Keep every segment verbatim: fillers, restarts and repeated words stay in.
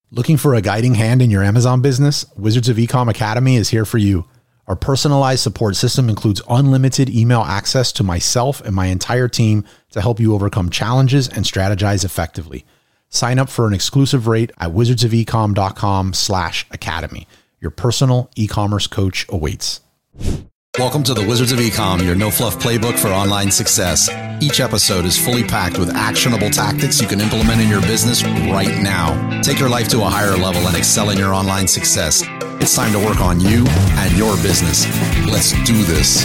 Looking for a guiding hand in your Amazon business? Wizards of Ecom Academy is here for you. Our personalized support system includes unlimited email access to myself and my entire team to help you overcome challenges and strategize effectively. Sign up for an exclusive rate at wizardsofecom.com slash academy. Your personal e-commerce coach awaits. Welcome to the Wizards of Ecom, your no-fluff playbook for online success. Each episode is fully packed with actionable tactics you can implement in your business right now. Take your life to a higher level and excel in your online success. It's time to work on you and your business. Let's do this.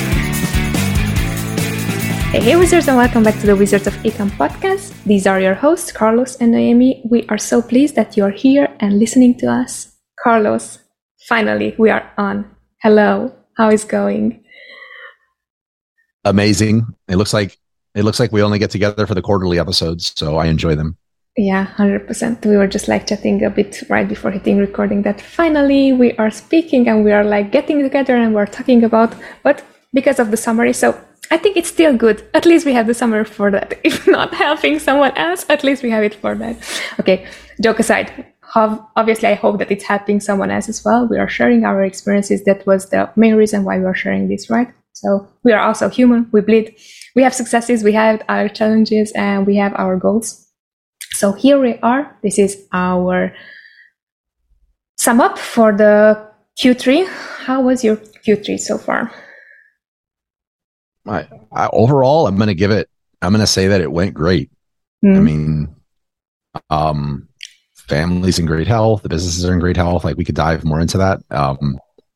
Hey, hey, Wizards, and welcome back to the Wizards of Ecom podcast. These are your hosts, Carlos and Noemi. We are so pleased that you're here and listening to us. Carlos, finally, we are on. Hello, how is it going? Amazing. It looks like it looks like we only get together for the quarterly episodes, so I enjoy them. Yeah, one hundred percent. We were just like chatting a bit right before hitting recording that finally we are speaking and we are like getting together and we're talking about, but because of the summary, so I think it's still good. At least we have the summary for that. If not helping someone else, at least we have it for that. Okay, joke aside. Obviously, I hope that it's helping someone else as well. We are sharing our experiences. That was the main reason why we are sharing this, right? So we are also human. We bleed. We have successes. We have our challenges and we have our goals. So here we are. This is our sum up for the Q three. How was your Q three so far? I, I, overall, I'm going to give it, I'm going to say that it went great. Mm. I mean, um, family's in great health. The businesses are in great health. Like we could dive more into that. Um,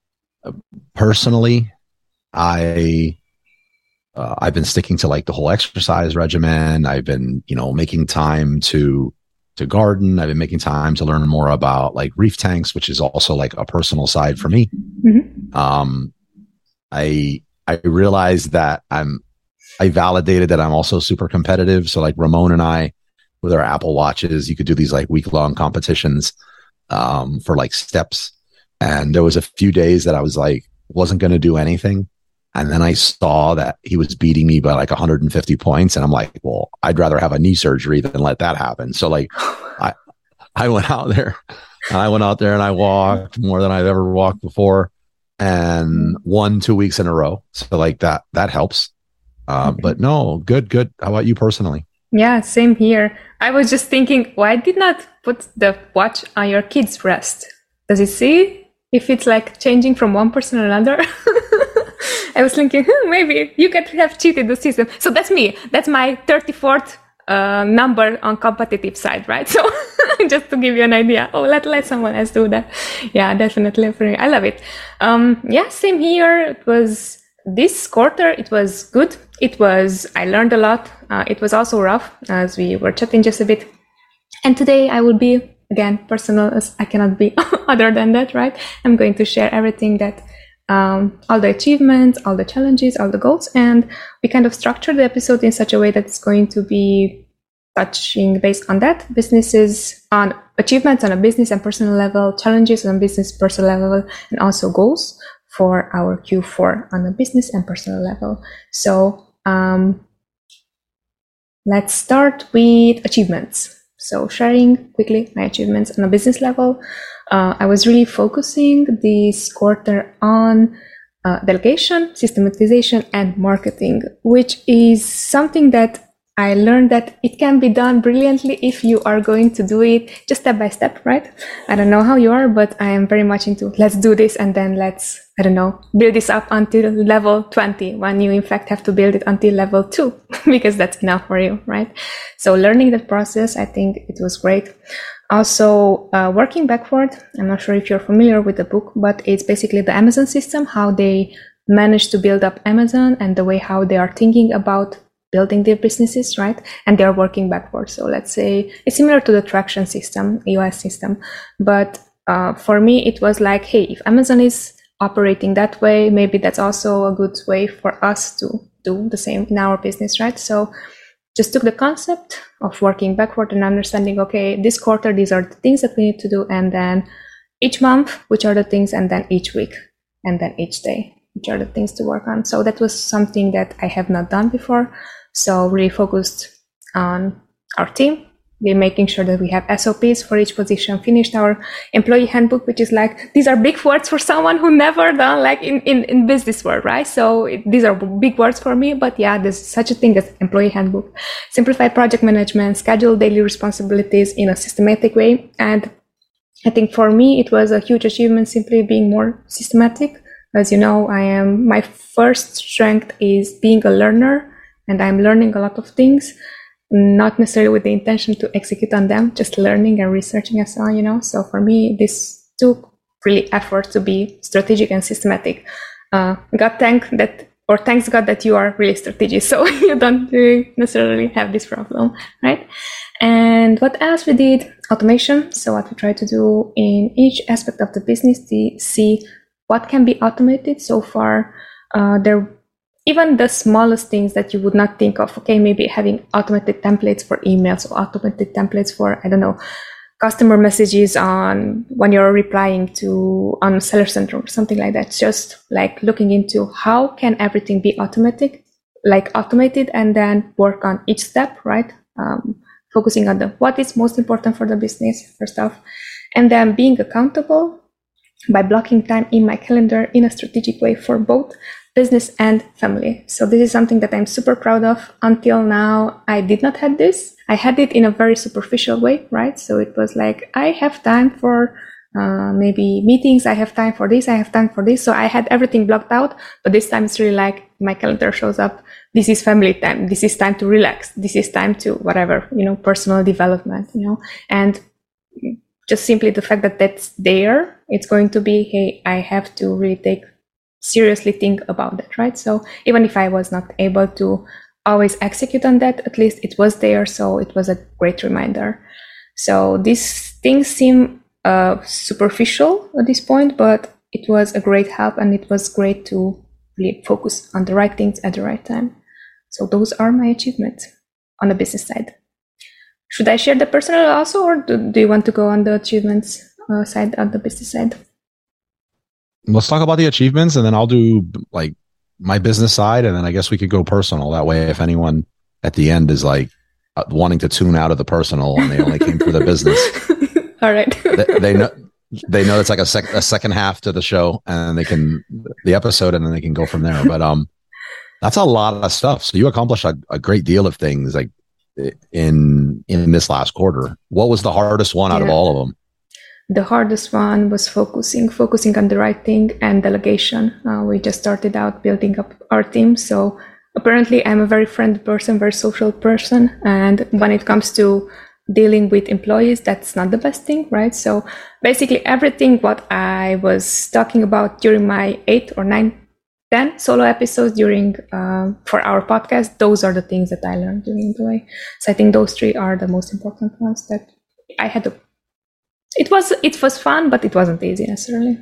personally, I, uh, I've been sticking to like the whole exercise regimen. I've been, you know, making time to, to garden. I've been making time to learn more about like reef tanks, which is also like a personal side for me. Mm-hmm. Um, I, I realized that I'm, I validated that I'm also super competitive. So like Ramon and I, with our Apple Watches, you could do these like week long competitions, um, for like steps. And there was a few days that I was like, wasn't going to do anything. And then I saw that he was beating me by like one hundred fifty points. And I'm like, well, I'd rather have a knee surgery than let that happen. So like, I, I went out there and I went out there and I walked more than I've ever walked before and won two weeks in a row. So like that, that helps. Uh, okay. But no, good, good. How about you personally? Yeah, same here. I was just thinking, why did not put the watch on your kid's wrist? Does it see if it's like changing from one person to another? I was thinking, hmm, maybe you could have cheated the system. So that's me. That's my thirty-fourth uh, number on competitive side, right? So just to give you an idea. Oh, let let someone else do that. Yeah, definitely. I love it. Um, yeah, same here. It was this quarter. It was good. It was, I learned a lot. Uh, it was also rough as we were chatting just a bit. And today I will be, again, personal as I cannot be other than that, right? I'm going to share everything that Um, all the achievements, all the challenges, all the goals, and we kind of structure the episode in such a way that it's going to be touching based on that, businesses on achievements on a business and personal level, challenges on a business personal level, and also goals for our Q four on a business and personal level. So um, let's start with achievements. So sharing quickly my achievements on a business level. Uh, I was really focusing this quarter on uh, delegation, systematization, and marketing, which is something that I learned that it can be done brilliantly if you are going to do it just step by step, right? I don't know how you are, but I am very much into let's do this and then let's, I don't know, build this up until level twenty when you in fact have to build it until level two because that's enough for you, right? So learning that process, I think it was great. Also, uh, working backward, I'm not sure if you're familiar with the book, but it's basically the Amazon system, how they managed to build up Amazon and the way how they are thinking about building their businesses, right? And they're working backwards. So let's say it's similar to the traction system, E O S system. But uh, for me, it was like, hey, if Amazon is operating that way, maybe that's also a good way for us to do the same in our business, right? So just took the concept of working backward and understanding, okay, this quarter, these are the things that we need to do. And then each month, which are the things, and then each week, and then each day, which are the things to work on. So that was something that I have not done before. So really focused on our team, We're making sure that we have S O Ps for each position, finished our employee handbook, which is like, these are big words for someone who never done like in, in, in business world, right? So it, these are big words for me, but yeah, there's such a thing as employee handbook. Simplified project management, schedule daily responsibilities in a systematic way. And I think for me, it was a huge achievement simply being more systematic. As you know, I am, my first strength is being a learner, and I'm learning a lot of things, not necessarily with the intention to execute on them, just learning and researching and so on, you know. So for me, this took really effort to be strategic and systematic. Uh, God thank that, or thanks God that you are really strategic, so you don't really necessarily have this problem, right? And what else we did? Automation. So what we try to do in each aspect of the business to see what can be automated. So far, uh, there even the smallest things that you would not think of, okay, maybe having automated templates for emails or automated templates for, I don't know, customer messages on when you're replying to on Seller Center or something like that. Just like looking into how can everything be automatic, like automated, and then work on each step, right? Um, focusing on the what is most important for the business first off, and then being accountable by blocking time in my calendar in a strategic way for both business and family. So this is something that I'm super proud of. Until now, I did not have this. I had it in a very superficial way, right? So it was like, I have time for uh, maybe meetings. I have time for this. I have time for this. So I had everything blocked out. But this time it's really like my calendar shows up. This is family time. This is time to relax. This is time to whatever, you know, personal development, you know, and just simply the fact that that's there, it's going to be, hey, I have to really take seriously think about that, right? So even if I was not able to always execute on that, at least it was there. So it was a great reminder. So these things seem uh, superficial at this point, but it was a great help, and it was great to really focus on the right things at the right time. So those are my achievements on the business side. Should I share the personal also, or do, do you want to go on the achievements uh, side, on the business side? Let's talk about the achievements, and then I'll do like my business side, and then I guess we could go personal. That way, if anyone at the end is like uh, wanting to tune out of the personal and they only came for the business, all right, they, they know they know it's like a, sec- a second half to the show, and they can the episode, and then they can go from there. But um, that's a lot of stuff. So you accomplished a, a great deal of things, like in in this last quarter. What was the hardest one out yeah. of all of them? The hardest one was focusing, focusing on the right thing, and delegation. Uh, we just started out building up our team. So apparently I'm a very friendly person, very social person. And when it comes to dealing with employees, that's not the best thing, right? So basically everything what I was talking about during my eight or nine, ten solo episodes during uh, for our podcast, those are the things that I learned during the way. So I think those three are the most important ones that I had to It was it was fun, but it wasn't easy necessarily.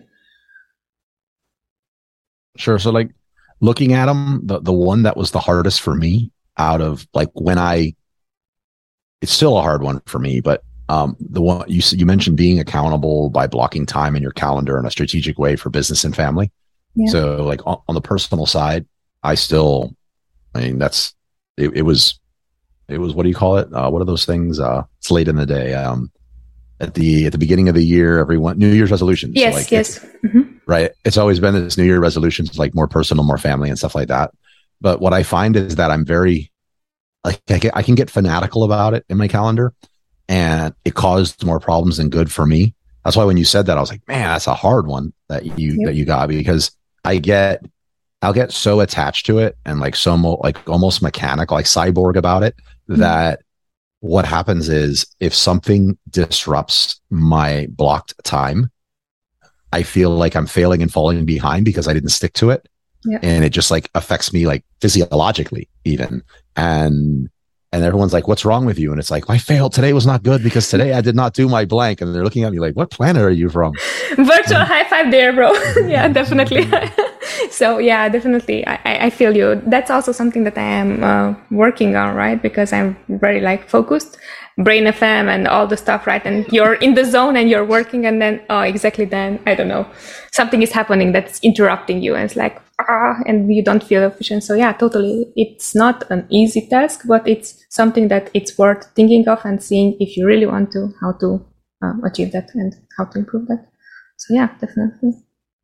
Sure. So like looking at them, the, the one that was the hardest for me out of like when I, it's still a hard one for me, but um, the one you you mentioned being accountable by blocking time in your calendar in a strategic way for business and family. Yeah. So like on, on the personal side, I still, I mean, that's, it, it was, it was, what do you call it? Uh, what are those things? Uh, it's late in the day. Um, At the at the beginning of the year, everyone New Year's resolutions. Yes, so like yes, mm-hmm. Right. It's always been this New Year resolutions, like more personal, more family, and stuff like that. But what I find is that I'm very, like, I, get, I can get fanatical about it in my calendar, and it caused more problems than good for me. That's why when you said that, I was like, man, that's a hard one that you yep. that you got, because I get, I'll get so attached to it and like so mo- like almost mechanical, like cyborg about it, mm-hmm. that. What happens is if something disrupts my blocked time, I feel like I'm failing and falling behind because I didn't stick to it. Yeah. And it just like affects me like physiologically even. And, and everyone's like, what's wrong with you? And it's like, I failed. Today was not good because today I did not do my blank. And they're looking at me like, what planet are you from? Virtual high five there, bro. Yeah, definitely. So yeah, definitely. I, I feel you. That's also something that I am uh, working on, right? Because I'm very like focused, Brain F M and all the stuff, right? And you're in the zone and you're working, and then, oh, exactly then, I don't know, something is happening that's interrupting you, and it's like, ah, and you don't feel efficient. So yeah, totally. It's not an easy task, but it's something that it's worth thinking of and seeing if you really want to, how to uh, achieve that and how to improve that. So yeah, definitely.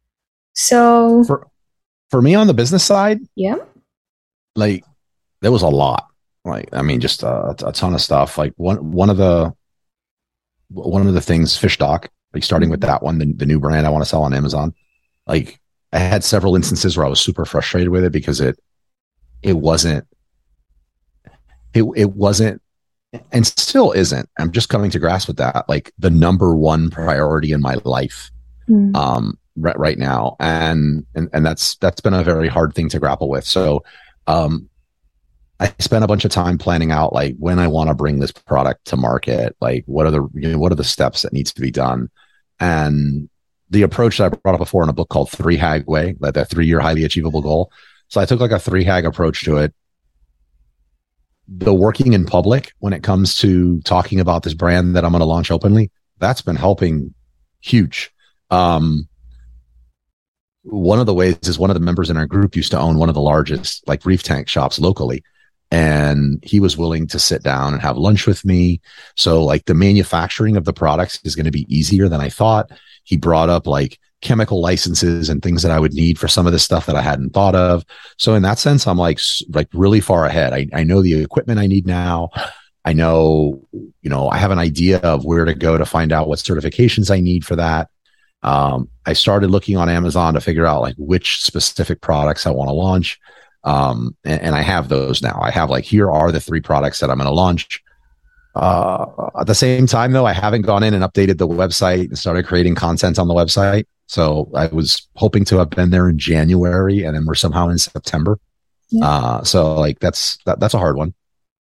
So for, for me on the business side, yeah, like there was a lot. Like, I mean, just a, a ton of stuff. Like one, one of the, one of the things, FishDoc, like starting with that one, the, the new brand I want to sell on Amazon. Like I had several instances where I was super frustrated with it because it, it wasn't, it, it wasn't, and still isn't. I'm just coming to grasp with that. Like the number one priority in my life, mm. um, right, right now. And, and, and that's, that's been a very hard thing to grapple with. So, um, I spent a bunch of time planning out like when I want to bring this product to market, like what are the, you know, what are the steps that needs to be done. And the approach that I brought up before in a book called Three Hag Way, like that three year highly achievable goal. So I took like a three hag approach to it. The working in public when it comes to talking about this brand that I'm going to launch openly, that's been helping huge. Um, one of the ways is one of the members in our group used to own one of the largest like reef tank shops locally. And he was willing to sit down and have lunch with me. So like the manufacturing of the products is going to be easier than I thought. He brought up like chemical licenses and things that I would need for some of this stuff that I hadn't thought of. So in that sense, I'm like, like really far ahead. I, I know the equipment I need now. I know, you know, I have an idea of where to go to find out what certifications I need for that. Um, I started looking on Amazon to figure out like which specific products I want to launch. Um, and, and I have those now. I have like, here are the three products that I'm going to launch. Uh, at the same time though, I haven't gone in and updated the website and started creating content on the website. So I was hoping to have been there in January and then we're somehow in September. Yeah. Uh, so like that's, that, that's a hard one.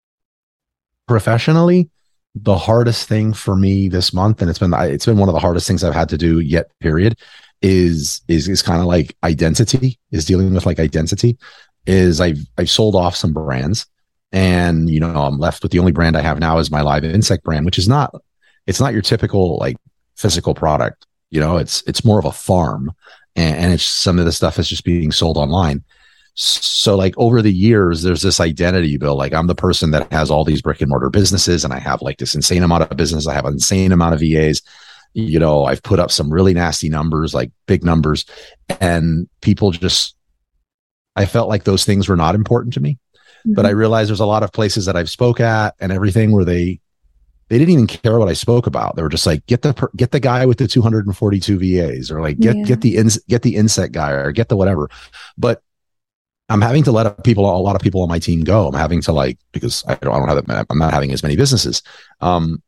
Professionally, the hardest thing for me this month, and it's been, it's been one of the hardest things I've had to do yet, period, is, is, is kind of like identity, is dealing with like identity. Is I've, I've sold off some brands and, you know, I'm left with the only brand I have now is my Live Insect brand, which is not, it's not your typical like physical product. You know, it's, it's more of a farm and, and it's some of the stuff is just being sold online. So like over the years, there's this identity you build. Like I'm the person that has all these brick and mortar businesses and I have like this insane amount of business. I have an insane amount of V As. You know, I've put up some really nasty numbers, like big numbers, and people just, I felt like those things were not important to me, mm-hmm. but I realized there's a lot of places that I've spoke at and everything where they, they didn't even care what I spoke about. They were just like, get the, get the guy with the two hundred forty-two V As or like, get, yeah. get the, ins, get the insect guy or get the whatever. But I'm having to let people, a lot of people on my team go. I'm having to like, because I don't, I don't have that, I'm not having as many businesses. Um,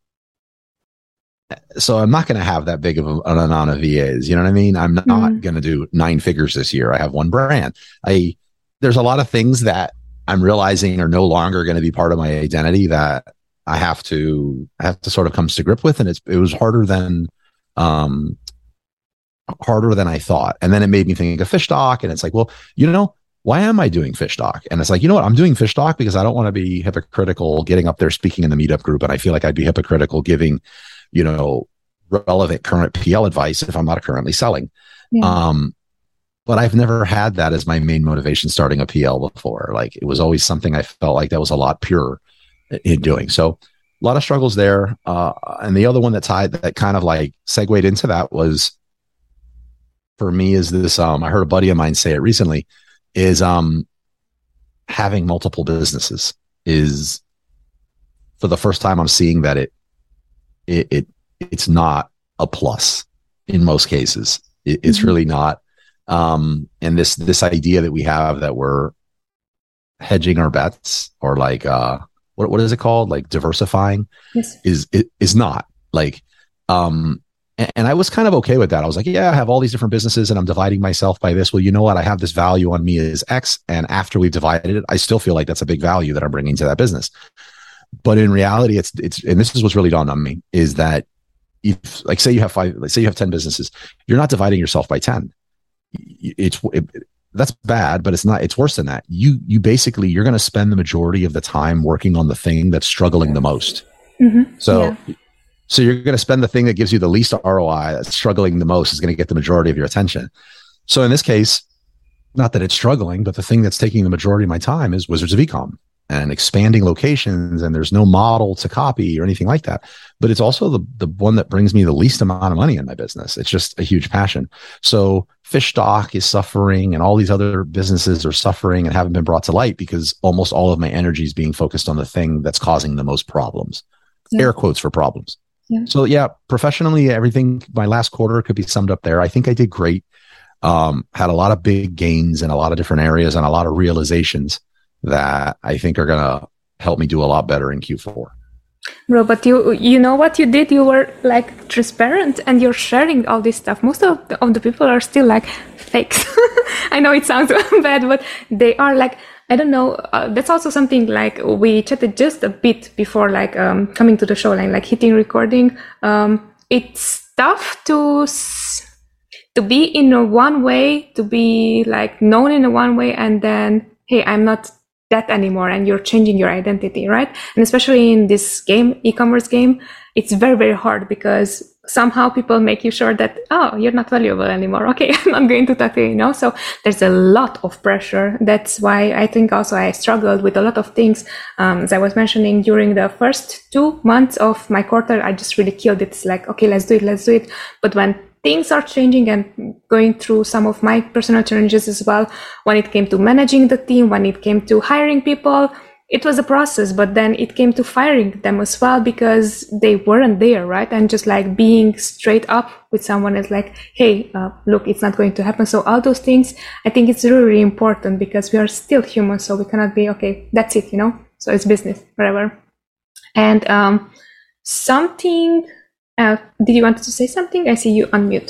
So I'm not going to have that big of a, an amount of V As. You know what I mean? I'm not mm-hmm. going to do nine figures this year. I have one brand. I, there's a lot of things that I'm realizing are no longer going to be part of my identity that I have to, I have to sort of come to grip with. And it's, it was harder than, um, harder than I thought. And then it made me think of FishDoc and it's like, well, you know, why am I doing FishDoc? And it's like, you know what? I'm doing FishDoc because I don't want to be hypocritical getting up there speaking in the meetup group. And I feel like I'd be hypocritical giving, you know, relevant current P L advice if I'm not currently selling. Yeah. Um, but I've never had that as my main motivation starting a P L before. Like it was always something I felt like that was a lot purer in doing. So a lot of struggles there. Uh, and the other one that tied that kind of like segued into that was for me is this, um, I heard a buddy of mine say it recently is, um, having multiple businesses is for the first time I'm seeing that it, It, it it's not a plus in most cases. It, it's mm-hmm. really not. Um, and this this idea that we have that we're hedging our bets or like uh, what what is it called? Like diversifying yes. is it is not like. Um, and, and I was kind of okay with that. I was like, yeah, I have all these different businesses and I'm dividing myself by this. Well, you know what? I have this value on me as X, and after we've divided it, I still feel like that's a big value that I'm bringing to that business. But in reality, it's, it's, and this is what's really dawned on me is that if like, say you have five, like say you have ten businesses, you're not dividing yourself by ten. It's, it, that's bad, but it's not, it's worse than that. You, you basically, you're going to spend the majority of the time working on the thing that's struggling the most. Mm-hmm. So, yeah. so you're going to spend the thing that gives you the least R O I, that's struggling the most, is going to get the majority of your attention. So in this case, not that it's struggling, but the thing that's taking the majority of my time is Wizards of Ecom and expanding locations. And there's no model to copy or anything like that. But it's also the, the one that brings me the least amount of money in my business. It's just a huge passion. So Fishstock is suffering and all these other businesses are suffering and haven't been brought to light because almost all of my energy is being focused on the thing that's causing the most problems. Yeah. Air quotes for problems. Yeah. So yeah, professionally, everything, my last quarter could be summed up there. I think I did great. Um, had a lot of big gains in a lot of different areas and a lot of realizations that I think are going to help me do a lot better in Q four. Bro, but you you know what you did? You were like transparent and you're sharing all this stuff. Most of the, of the people are still like fakes. I know it sounds bad, but they are like, I don't know. Uh, that's also something like we chatted just a bit before like um, coming to the show, like, like hitting recording. Um, it's tough to... S- to be in a one way, to be like known in a one way, and then, hey, I'm not that anymore, and you're changing your identity, right? And especially in this game, e-commerce game, it's very, very hard because somehow people make you sure that, oh, you're not valuable anymore. Okay, I'm not going to talk to you, you know? So there's a lot of pressure. That's why I think also I struggled with a lot of things. Um, as I was mentioning, during the first two months of my quarter, I just really killed it. It's like, okay, let's do it, let's do it. But when things are changing and going through some of my personal challenges as well, when it came to managing the team, when it came to hiring people, it was a process, but then it came to firing them as well because they weren't there, right? And just like being straight up with someone is like, hey, uh, look, it's not going to happen. So all those things, I think it's really, really important because we are still human. So we cannot be, okay, that's it, you know? So it's business, whatever. And um, something... Uh, did you want to say something? I see you unmute.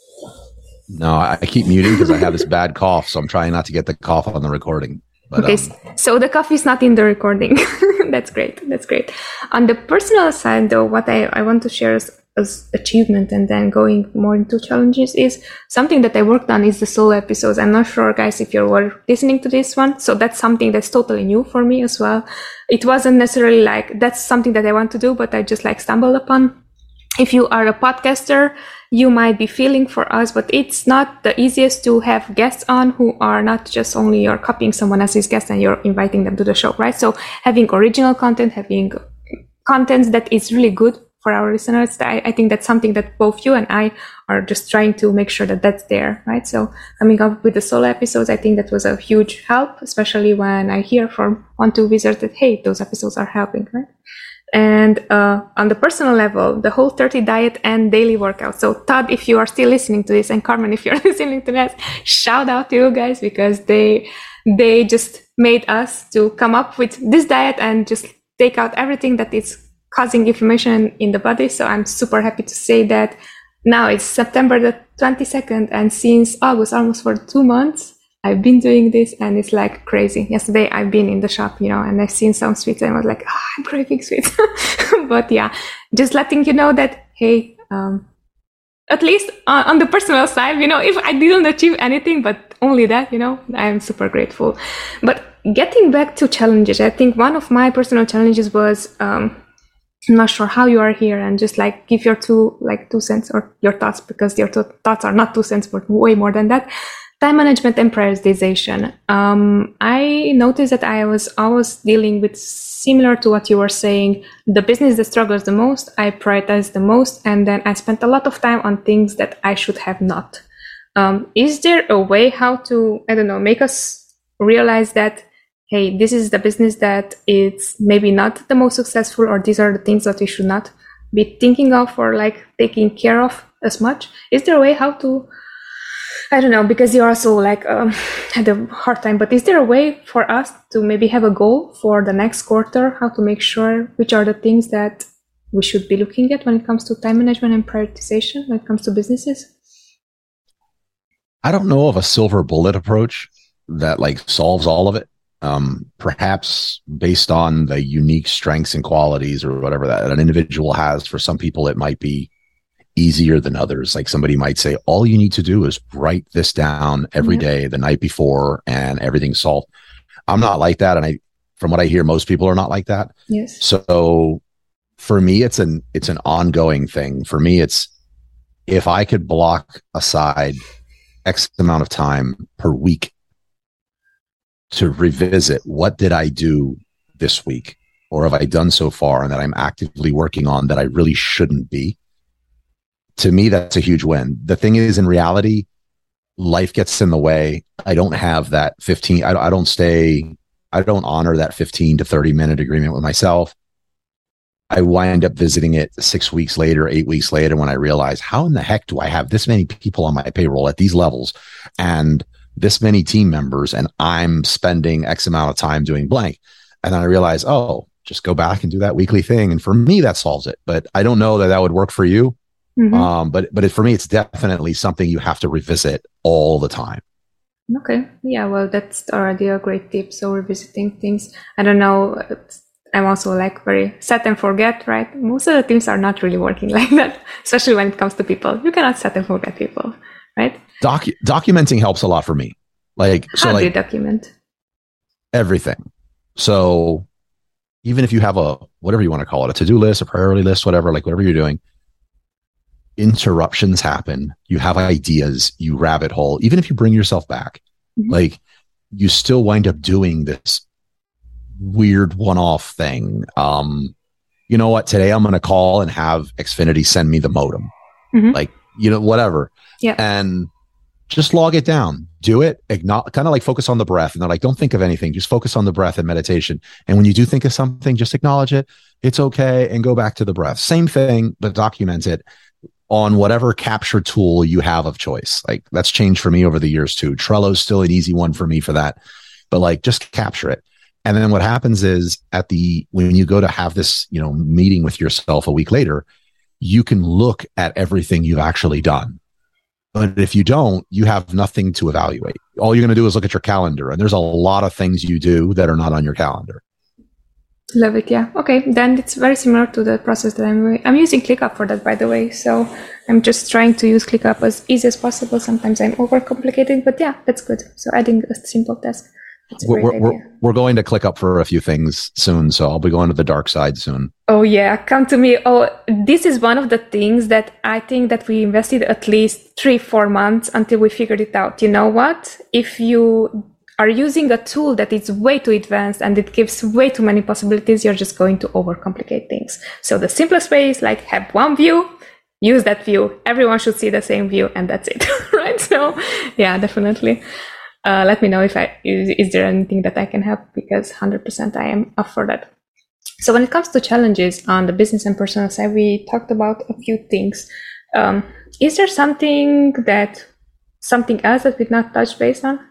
No, I keep muting because I have this bad cough, so I'm trying not to get the cough on the recording. But, okay, um, so the coffee is not in the recording. That's great. That's great. On the personal side, though, what I, I want to share as, as achievement and then going more into challenges is something that I worked on is the solo episodes. I'm not sure, guys, if you were listening to this one. So that's something that's totally new for me as well. It wasn't necessarily like, that's something that I want to do, but I just like stumbled upon. If you are a podcaster, you might be feeling for us, but it's not the easiest to have guests on who are not just only you're copying someone else's guest and you're inviting them to the show, right? So having original content, having content that is really good for our listeners, I, I think that's something that both you and I are just trying to make sure that that's there, right? So coming up with the solo episodes, I think that was a huge help, especially when I hear from one, two wizards that, hey, those episodes are helping, right? And uh, on the personal level, the Whole thirty diet and daily workout. So Todd, if you are still listening to this, and Carmen, if you're listening to this, shout out to you guys because they they just made us to come up with this diet and just take out everything that is causing inflammation in the body. So I'm super happy to say that now it's September the twenty-second, and since August, almost for two months, I've been doing this and it's like crazy. Yesterday I've been in the shop, you know, and I've seen some sweets and I was like, oh, I'm craving sweets. But yeah, just letting you know that, hey, um, at least on, on the personal side, you know, if I didn't achieve anything, but only that, you know, I'm super grateful. But getting back to challenges, I think one of my personal challenges was, um, I'm not sure how you are here, and just like give your two, like two cents or your thoughts, because your two thoughts are not two cents, but way more than that. Time management and prioritization. Um, I noticed that I was always dealing with similar to what you were saying, the business that struggles the most, I prioritize the most, and then I spent a lot of time on things that I should have not. Um, is there a way how to, I don't know, make us realize that, hey, this is the business that is maybe not the most successful, or these are the things that we should not be thinking of or like taking care of as much? Is there a way how to, I don't know, because you also like um, had a hard time, but is there a way for us to maybe have a goal for the next quarter, how to make sure which are the things that we should be looking at when it comes to time management and prioritization when it comes to businesses? I don't know of a silver bullet approach that like solves all of it. Um, perhaps based on the unique strengths and qualities or whatever that an individual has. For some people, it might be easier than others. Like somebody might say, all you need to do is write this down every yeah. day, the night before, and everything's solved. I'm not like that. And I, from what I hear, most people are not like that. Yes. So for me, it's an, it's an ongoing thing. For me, it's, if I could block aside X amount of time per week to revisit, what did I do this week? Or have I done so far and that I'm actively working on that I really shouldn't be? To me, that's a huge win. The thing is, in reality, life gets in the way. I don't have that fifteen, I, I don't stay, I don't honor that fifteen to thirty minute agreement with myself. I wind up visiting it six weeks later, eight weeks later, when I realize, how in the heck do I have this many people on my payroll at these levels and this many team members, and I'm spending X amount of time doing blank? And then I realize, oh, just go back and do that weekly thing. And for me, that solves it. But I don't know that that would work for you. Mm-hmm. Um, but but it, for me, it's definitely something you have to revisit all the time. Okay. Yeah, well, that's already a great tip. So revisiting things. I don't know. I'm also like very set and forget, right? Most of the teams are not really working like that, especially when it comes to people. You cannot set and forget people, right? Docu- documenting helps a lot for me. Like, How so do like you document? Everything. So even if you have a, whatever you want to call it, a to-do list, a priority list, whatever, like whatever you're doing, interruptions happen. You have ideas, you rabbit hole. Even if you bring yourself back, mm-hmm. like you still wind up doing this weird one-off thing. Um, you know what? Today I'm going to call and have Xfinity send me the modem. Mm-hmm. Like, you know, whatever. Yeah. And just log it down. Do it. Igno- kind of like focus on the breath. And they're like, don't think of anything. Just focus on the breath and meditation. And when you do think of something, just acknowledge it. It's okay. And go back to the breath. Same thing, but document it on whatever capture tool you have of choice. Like that's changed for me over the years too. Trello's still an easy one for me for that, but like just capture it. And then what happens is at the, when you go to have this, you know, meeting with yourself a week later, you can look at everything you've actually done. But if you don't, you have nothing to evaluate. All you're going to do is look at your calendar, and there's a lot of things you do that are not on your calendar. Love it. Yeah. Okay. Then it's very similar to the process that I'm I'm using ClickUp for that, by the way. So I'm just trying to use ClickUp as easy as possible. Sometimes I'm overcomplicating, but yeah, that's good. So adding a simple task. We're, we're, we're going to ClickUp for a few things soon, so I'll be going to the dark side soon. Oh yeah, come to me. Oh, this is one of the things that I think that we invested at least three, four months until we figured it out. You know what? If you are using a tool that is way too advanced and it gives way too many possibilities, you're just going to overcomplicate things. So the simplest way is like have one view, use that view. Everyone should see the same view, and that's it, right? So yeah, definitely. Uh, let me know if I is, is there anything that I can help, because one hundred percent I am up for that. So when it comes to challenges on the business and personal side, we talked about a few things. Um, is there something that something else that we did not touch base on?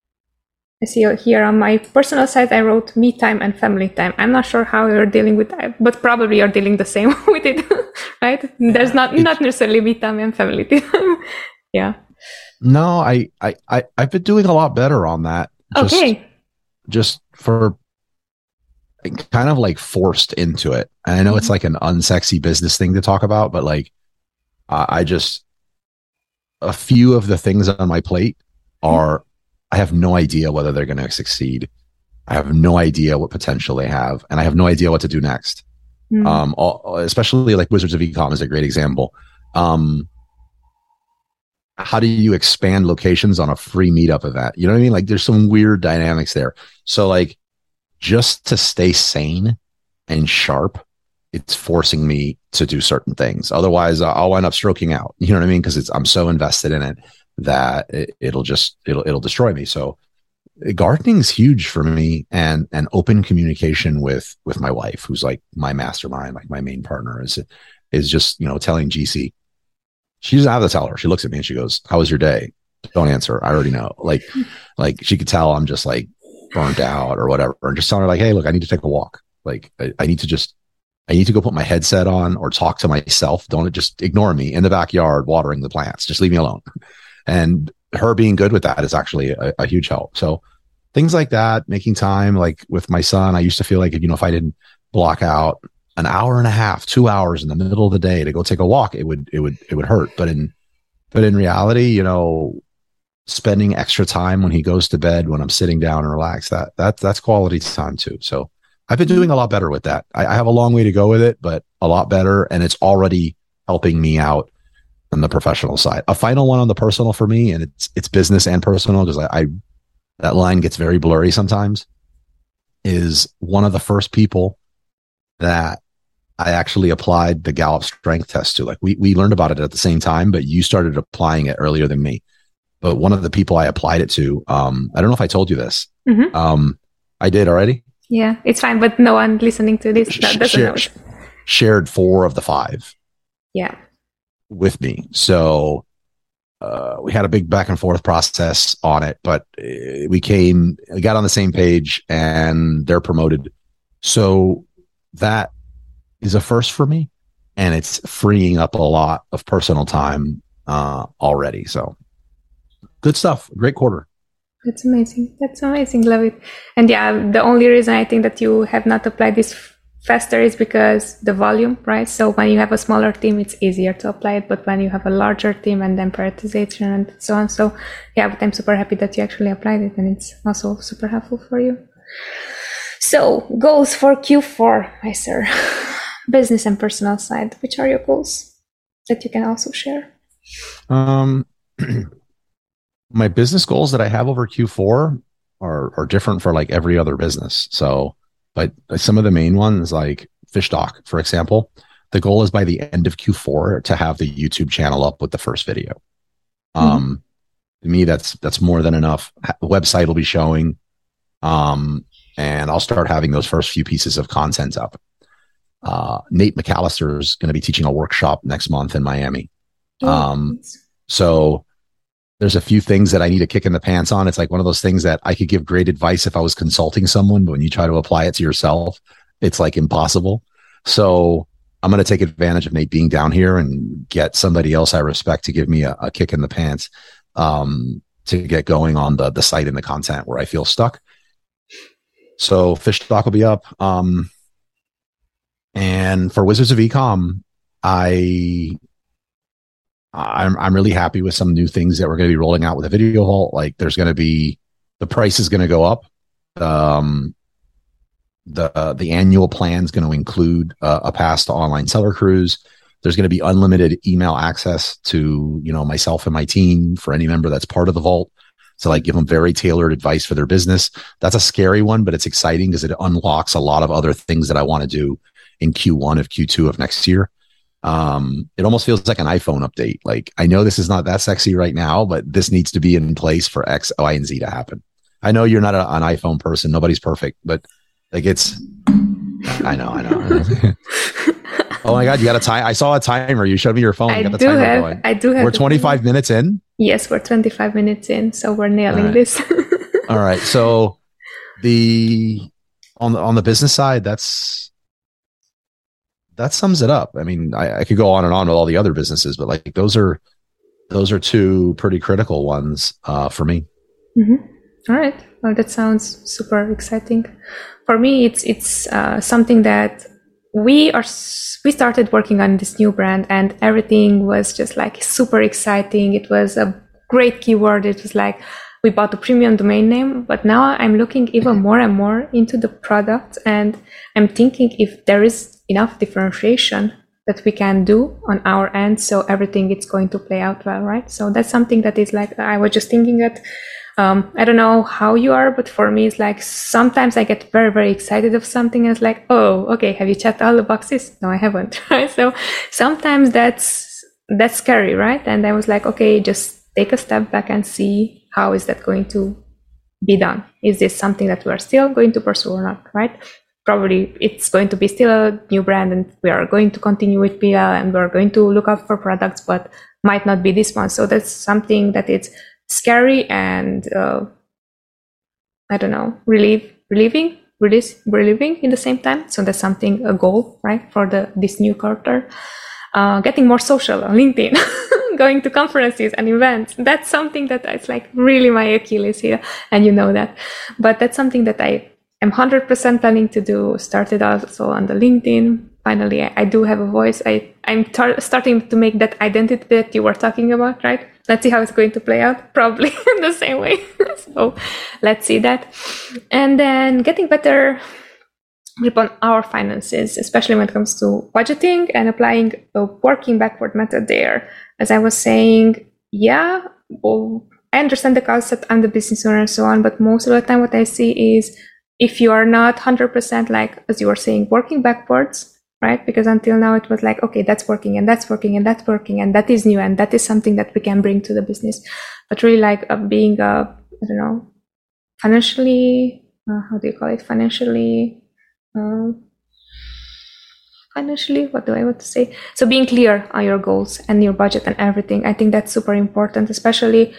I see here on my personal side, I wrote me time and family time. I'm not sure how you're dealing with that, but probably you're dealing the same with it, right? There's not not necessarily me time and family time. Yeah. No, I, I, I, I've been doing a lot better on that. Just, okay. Just for kind of like forced into it. And I know mm-hmm. it's like an unsexy business thing to talk about, but like, uh, I just, a few of the things on my plate are, I have no idea whether they're going to succeed. I have no idea what potential they have, and I have no idea what to do next. Mm-hmm. Um, all, especially like Wizards of Ecom is a great example. Um, how do you expand locations on a free meetup event? You know what I mean? Like there's some weird dynamics there. So like just to stay sane and sharp, it's forcing me to do certain things. Otherwise I'll end up stroking out. You know what I mean? Cause it's, I'm so invested in it that it, it'll just, it'll, it'll destroy me. So gardening is huge for me, and, and open communication with, with my wife, who's like my mastermind, like my main partner is, is just, you know, telling G C, she doesn't have to tell her. She looks at me and she goes, "How was your day?" Don't answer. I already know. Like, like she could tell I'm just like burnt out or whatever. And just tell her like, "Hey, look, I need to take a walk. Like, I, I need to just, I need to go put my headset on or talk to myself. Don't just ignore me in the backyard watering the plants. Just leave me alone." And her being good with that is actually a, a huge help. So things like that, making time, like with my son, I used to feel like, you know, if I didn't block out an hour and a half, two hours in the middle of the day to go take a walk, it would, it would, it would hurt. But in, but in reality, you know, spending extra time when he goes to bed, when I'm sitting down and relax, that, that, that's quality time too. So I've been doing a lot better with that. I, I have a long way to go with it, but a lot better. And it's already helping me out on the professional side. A final one on the personal for me, and it's it's business and personal, because I, I that line gets very blurry sometimes, is one of the first people that I actually applied the Gallup strength test to. Like we we learned about it at the same time, but you started applying it earlier than me. But one of the people I applied it to, um, I don't know if I told you this. Mm-hmm. Um, I did already. Yeah, it's fine, but no one listening to this that doesn't know. Shared, shared four of the five. Yeah. With me. So uh, we had a big back and forth process on it, but uh, we came, we got on the same page, and they're promoted. So that is a first for me, and it's freeing up a lot of personal time uh, already. So good stuff. Great quarter. That's amazing. That's amazing. Love it. And yeah, the only reason I think that you have not applied this f- faster is because the volume, right? So when you have a smaller team, it's easier to apply it. But when you have a larger team and then prioritization and so on. So yeah, but I'm super happy that you actually applied it, and it's also super helpful for you. So goals for Q four, my sir. Business and personal side. Which are your goals that you can also share? Um, my business goals that I have over Q four are are different for like every other business. So, but some of the main ones, like Fishtalk, for example, the goal is by the end of Q four to have the YouTube channel up with the first video. Mm-hmm. Um, to me, that's that's more than enough. The website will be showing, um, and I'll start having those first few pieces of content up. Uh, Nate McAllister is going to be teaching a workshop next month in Miami. Oh, um, nice. So there's a few things that I need a kick in the pants on. It's like one of those things that I could give great advice if I was consulting someone, but when you try to apply it to yourself, it's like impossible. So I'm going to take advantage of Nate being down here and get somebody else I respect to give me a, a kick in the pants, um, to get going on the, the site and the content where I feel stuck. So Fishtalk will be up. Um, and for Wizards of Ecom, I, I'm I'm really happy with some new things that we're going to be rolling out with a Video Vault. Like there's going to be, the price is going to go up. Um, the uh, the annual plan is going to include uh, a pass to Online Seller Cruise. There's going to be unlimited email access to, you know, myself and my team for any member that's part of the vault. So like give them very tailored advice for their business. That's a scary one, but it's exciting because it unlocks a lot of other things that I want to do in Q one of Q two of next year. Um, it almost feels like an iPhone update. Like I know this is not that sexy right now, but this needs to be in place for X, Y, and Z to happen. I know you're not a, an iPhone person. Nobody's perfect, but like it's, I know, I know. Oh my God, you got a time. I saw a timer. You showed me your phone. I you got the do timer have, going. I do have. We're twenty-five minutes in. Yes, we're twenty-five minutes in. So we're nailing right. this. All right. So the, on the, on the business side, that's, that sums it up. I mean, I, I could go on and on with all the other businesses, but like those are, those are two pretty critical ones uh, for me. Mm-hmm. All right. Well, that sounds super exciting. For me, it's it's uh, something that we are. We started working on this new brand, and everything was just like super exciting. It was a great keyword. It was like we bought a premium domain name, but now I'm looking even more and more into the product, and I'm thinking if there is enough differentiation that we can do on our end, so everything is going to play out well, right? So that's something that is like, I was just thinking that, um, I don't know how you are, but for me, it's like, sometimes I get very, very excited of something and it's like, oh, okay, have you checked all the boxes? No, I haven't, right? So sometimes that's, that's scary, right? And I was like, okay, just take a step back and see how is that going to be done? Is this something that we're still going to pursue or not, right? Probably it's going to be still a new brand and we are going to continue with P L and we're going to look out for products, but might not be this one. So that's something that it's scary and uh, I don't know, relieve, relieving, release, relieving in the same time. So that's something, a goal, right, for the this new quarter. Uh, getting more social on LinkedIn, going to conferences and events. That's something that it's like really my Achilles heel, and you know that. But that's something that I I'm one hundred percent planning to do. Started also on the LinkedIn. Finally, I, I do have a voice. I, I'm tar- starting to make that identity that you were talking about, right? Let's see how it's going to play out. Probably in the same way. So let's see that. And then getting better grip on our finances, especially when it comes to budgeting and applying a working backward method there. As I was saying, yeah, well, I understand the concept, I'm the business owner and so on, but most of the time what I see is if you are not one hundred percent like, as you were saying, working backwards, right? Because until now it was like, okay, that's working and that's working and that's working and that is new and that is something that we can bring to the business. But really like uh, being, uh, I don't know, financially, uh, how do you call it? Financially, uh, financially, what do I want to say? So being clear on your goals and your budget and everything, I think that's super important, especially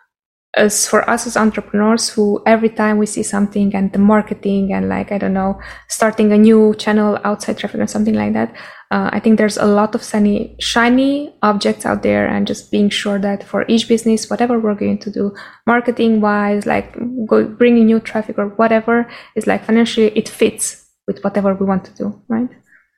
as for us as entrepreneurs who every time we see something and the marketing and like, I don't know, starting a new channel outside traffic or something like that. Uh, I think there's a lot of shiny, shiny objects out there, and just being sure that for each business, whatever we're going to do, marketing wise, like go, bringing new traffic or whatever, is like financially it fits with whatever we want to do, right?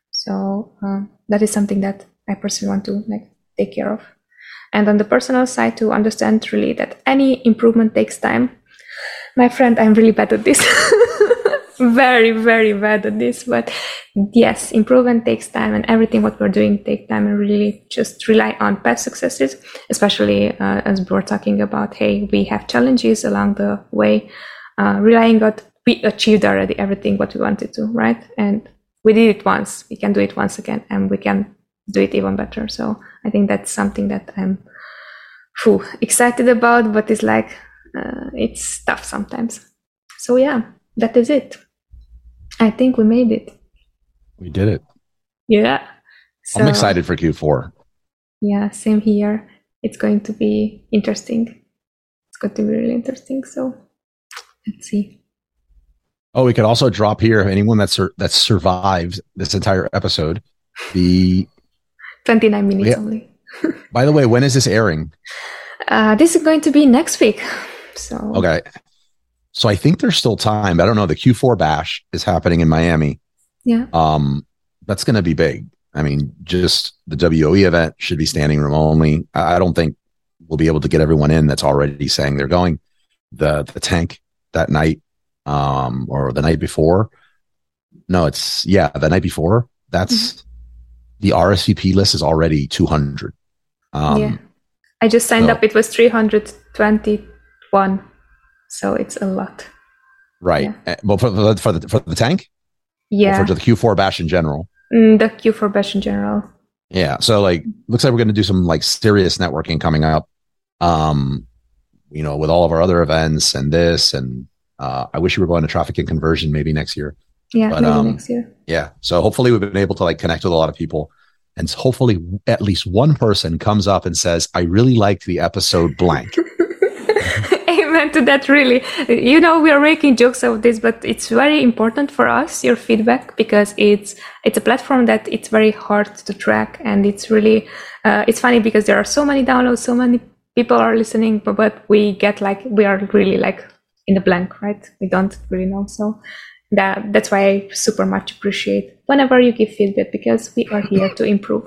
So uh, that is something that I personally want to like take care of. And on the personal side, to understand really that any improvement takes time. My friend, I'm really bad at this. very, very bad at this. But yes, improvement takes time, and everything what we're doing takes time, and really just rely on past successes, especially uh, as we were talking about, hey, we have challenges along the way, uh, relying on we achieved already everything what we wanted to, right? And we did it once, we can do it once again, and we can do it even better. So I think that's something that I'm whew, excited about, but it's like uh, it's tough sometimes. So yeah, that is it. I think we made it. We did it. Yeah. So, I'm excited for Q four. Yeah, same here. It's going to be interesting. It's going to be really interesting. So let's see. Oh, we could also drop here anyone that sur- that survives this entire episode. The twenty-nine minutes yeah. only. By the way, when is this airing? Uh, this is going to be next week. So okay. So I think there's still time. I don't know. The Q four bash is happening in Miami. Yeah. Um, that's going to be big. I mean, just the W O E event should be standing room only. I don't think we'll be able to get everyone in that's already saying they're going. The the tank that night, um, or the night before. No, it's yeah, the night before. That's mm-hmm. The R S V P list is already two hundred. Um, yeah, I just signed so, up. It was three hundred twenty-one, so it's a lot. Right. Yeah. Well, for the for the for the tank. Yeah. Or for the Q four bash in general. Mm, the Q four bash in general. Yeah. So like, looks like we're going to do some like serious networking coming up. Um, you know, with all of our other events and this, and uh, I wish we were going to traffic and conversion maybe next year. Yeah, but, maybe um, next year. Yeah. So hopefully we've been able to like connect with a lot of people, and hopefully at least one person comes up and says, I really liked the episode blank. Amen to that, really. You know, we are making jokes of this, but it's very important for us, your feedback, because it's it's a platform that it's very hard to track, and it's really, uh, it's funny because there are so many downloads, so many people are listening, but, but we get like, we are really like in the blank, right? We don't really know. So that that's why I super much appreciate whenever you give feedback, because we are here to improve.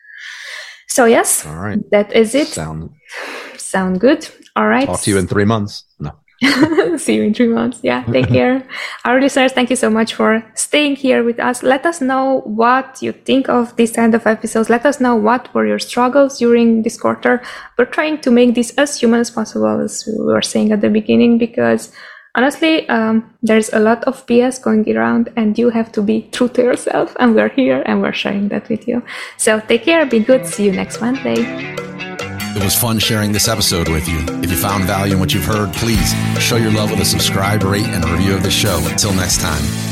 So yes, all right, that is it. Sound sound good. All right. Talk to you in three months. No. See you in three months. Yeah. Take care. Our listeners, thank you so much for staying here with us. Let us know what you think of this kind of episodes. Let us know what were your struggles during this quarter. We're trying to make this as human as possible, as we were saying at the beginning, because honestly, um, there's a lot of B S going around, and you have to be true to yourself. And we're here and we're sharing that with you. So take care. Be good. See you next Monday. It was fun sharing this episode with you. If you found value in what you've heard, please show your love with a subscribe, rate, and review of the show. Until next time.